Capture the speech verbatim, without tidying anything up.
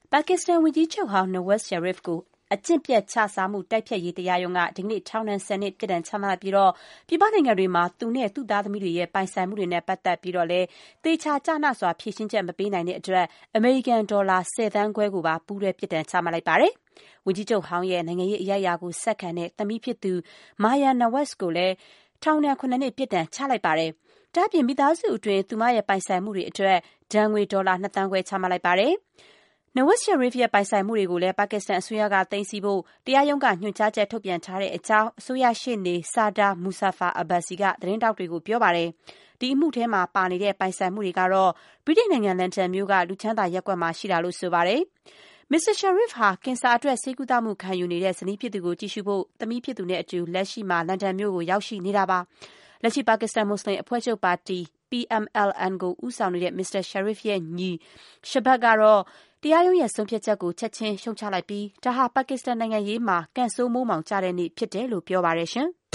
ပါကစ္စတန်ဝန်ကြီးချုပ်ဟောင်း Nawaz Sharif ကိုအကျင့်ပျက်ခြစားမှုတိုက်ဖျက်ရေးတရားရုံးကဒီကနေ့ထောင်ဒဏ် ၁၀ နှစ်ပြစ်ဒဏ်ချမှတ်လိုက်ပြီးပြည်ပနိုင်ငံတွေမှာသူနဲ့သူ့သားသမီးတွေရဲ့ပိုင်ဆိုင်မှုတွေနဲ့ပတ်သက်ပြီးတော့လည်းသေချာကျနစွာဖြေရှင်းချက်မပေးနိုင်တဲ့အတွက်အမေရိကန်ဒေါ်လာဆယ်သန်းခွဲကိုပါပူးတွဲပြစ်ဒဏ်ချမှတ်လိုက်ပါတယ်။ဝန်ကြီးချုပ်ဟောင်းရဲ့နိုင်ငံရေးအရိုက်အရာကိုဆက်ခံတဲ့သမီးဖြစ်သူ Maya Nawaz ကိုလည်းထောင်ဒဏ် ၇ နှစ်ပြစ်ဒဏ်ချလိုက်ပါတယ်။ဒါ့အပြင်မိသားစုအတွင်းသူမရဲ့ပိုင်ဆိုင်မှုတွေအတွက်ဒဏ်ငွေဒေါ်လာနှစ်သန်းခွဲချမှတ်လိုက်ပါတယ်။ Nawaz Sharif ရဲ့ပိုင်ဆိုင်မှုတွေကိုလည်းပါကစ္စတန်အစိုးရကသိမ်းဆည်းဖို့တရားရုံးကညွှန်ကြားချက်ထုတ်ပြန်ထားတဲ့အကြောင်းအစိုးရရှေ့နေ Sardar Muzaffar Abbasi ကသတင်းထောက်တွေကိုပြောပါတယ်။ဒီအမှုထဲမှာပါနေတဲ့ပိုင်ဆိုင်မှုတွေကတော့ဗြိတိန်နိုင်ငံလန်ဒန်မြို့ကလူချမ်းသာရပ်ကွက်မှာရှိတာလို့ဆိုပါတယ်။ မစ္စတာ Sharif ဟာကင်ဆာအတွက်ဆေးကုသမှုခံယူနေတဲ့ဇနီးဖြစ်သူကိုကြည့်ရှုဖို့သမီးဖြစ်သူနဲ့အတူလက်ရှိမှာလန်ဒန်မြို့ကိုရောက်ရှိနေတာပါ။လက်ရှိပါကစ္စတန်မွတ်ဆလင်အဖွဲ့ချုပ်ပါတီ P M L N ကိုဦးဆောင်နေတဲ့မစ္စတာ Sharif ရဲ့ညီ Shahbaz ကတော့တရားရုံးရဲ့ဆုံးဖြတ်ချက်ကိုချက်ချင်းရှုတ်ချလိုက်ပြီးဒါဟာပါကစ္စတန်နိုင်ငံရေးမှာကံဆိုးမိုးမှောင်ကျတဲ့နေ့ဖြစ်တယ်လို့ပြောပါတယ်ရှင်။